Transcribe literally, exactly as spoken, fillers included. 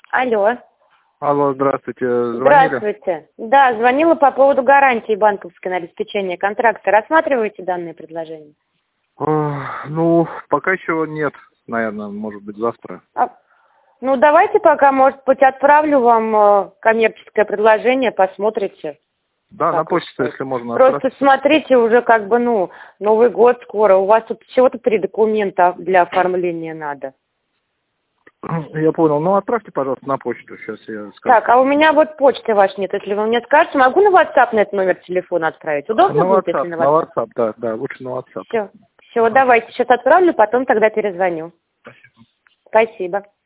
Алло. Алло, здравствуйте. Звонили? Здравствуйте. Да, звонила по поводу гарантии банковской на обеспечение контракта. Рассматриваете данное предложение? Ох, ну, пока еще нет, наверное, может быть, завтра. А, ну, давайте пока, может быть, отправлю вам э, коммерческое предложение, посмотрите. Да, на Как вы почту, считаете? если можно. Просто отправьте. смотрите, уже как бы, ну, Новый год скоро. У вас тут всего-то три документа для оформления надо. Я понял. Ну, отправьте, пожалуйста, на почту. Сейчас я скажу. Так, а у меня вот почты вашей нет. Если вы мне скажете, могу на WhatsApp на этот номер телефона отправить? Удобно На будет, WhatsApp, если на на WhatsApp? WhatsApp, да, да, лучше на WhatsApp. Все. Все, Ага. давайте, сейчас отправлю, потом тогда перезвоню. Спасибо. Спасибо.